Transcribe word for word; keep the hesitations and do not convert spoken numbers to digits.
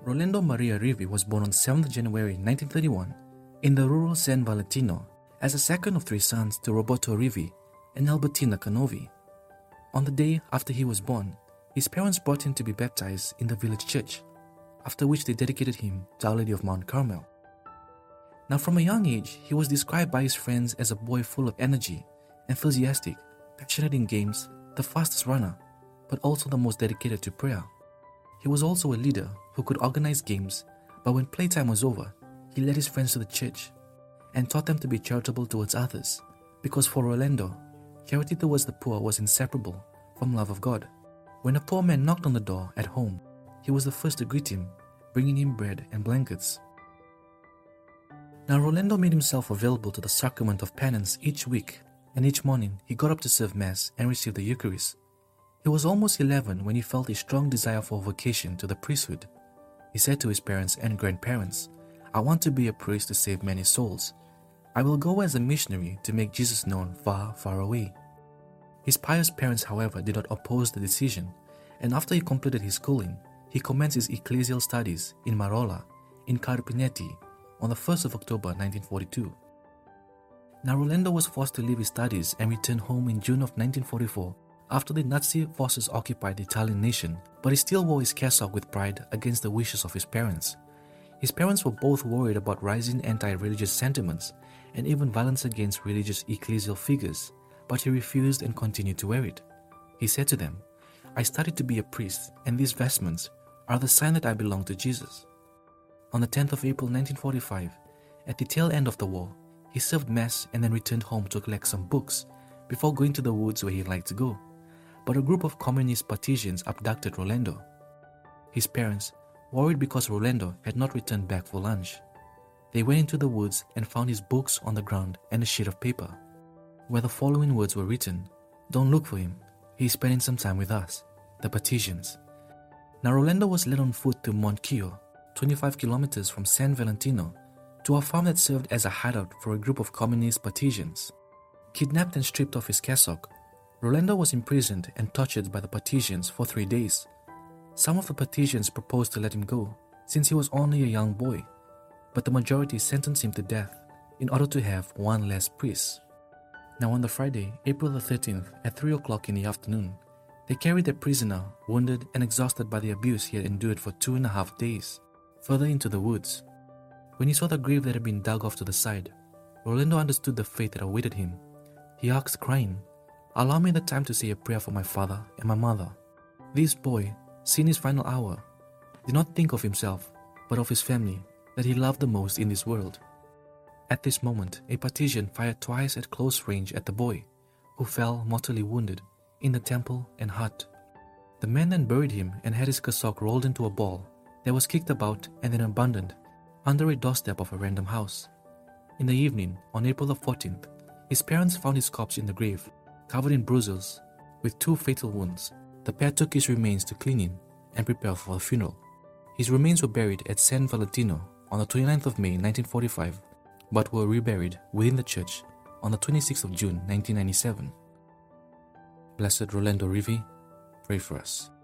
Rolando Maria Rivi was born on seventh of January nineteen thirty-one in the rural San Valentino as the second of three sons to Roberto Rivi and Albertina Canovi. On the day after he was born, his parents brought him to be baptized in the village church, after which they dedicated him to Our Lady of Mount Carmel. Now from a young age, he was described by his friends as a boy full of energy, enthusiastic, passionate in games, the fastest runner, but also the most dedicated to prayer. He was also a leader who could organize games, but when playtime was over, he led his friends to the church and taught them to be charitable towards others, because for Rolando, charity towards the poor was inseparable from love of God. When a poor man knocked on the door at home, he was the first to greet him, bringing him bread and blankets. Now Rolando made himself available to the sacrament of penance each week, and each morning he got up to serve Mass and receive the Eucharist. He was almost eleven when he felt a strong desire for vocation to the priesthood. He said to his parents and grandparents, "I want to be a priest to save many souls. I will go as a missionary to make Jesus known far, far away." His pious parents, however, did not oppose the decision, and after he completed his schooling, he commenced his ecclesial studies in Marola, in Carpinetti, on the first of October nineteen forty-two. Now Rolando was forced to leave his studies and return home in June of nineteen forty-four after the Nazi forces occupied the Italian nation, but he still wore his cassock with pride against the wishes of his parents. His parents were both worried about rising anti-religious sentiments and even violence against religious ecclesial figures, but he refused and continued to wear it. He said to them, "I studied to be a priest, and these vestments are the sign that I belong to Jesus." On the tenth of April nineteen forty-five, at the tail end of the war, he served Mass and then returned home to collect some books before going to the woods where he liked to go. But a group of communist partisans abducted Rolando. His parents, worried because Rolando had not returned back for lunch, they went into the woods and found his books on the ground and a sheet of paper, where the following words were written: "Don't look for him, he is spending some time with us, the partisans." Now Rolando was led on foot to Monquillo, twenty-five kilometers from San Valentino, to a farm that served as a hideout for a group of communist partisans. Kidnapped and stripped of his cassock, Rolando was imprisoned and tortured by the partisans for three days. Some of the partisans proposed to let him go, since he was only a young boy, but the majority sentenced him to death in order to have one less priest. Now on the Friday, April the thirteenth, at three o'clock in the afternoon, they carried their prisoner, wounded and exhausted by the abuse he had endured for two and a half days, further into the woods. When he saw the grave that had been dug off to the side, Rolando understood the fate that awaited him. He asked, crying, "Allow me the time to say a prayer for my father and my mother." This boy, seeing his final hour, did not think of himself, but of his family that he loved the most in this world. At this moment, a partisan fired twice at close range at the boy, who fell mortally wounded in the temple and heart. The men then buried him and had his cassock rolled into a ball that was kicked about and then abandoned under a doorstep of a random house. In the evening, on April the fourteenth, his parents found his corpse in the grave, covered in bruises, with two fatal wounds. The pair took his remains to cleaning and prepare for the funeral. His remains were buried at San Valentino on the twenty-ninth of May nineteen forty-five, but were reburied within the church on the twenty-sixth of June nineteen ninety-seven. Blessed Rolando Rivi, pray for us.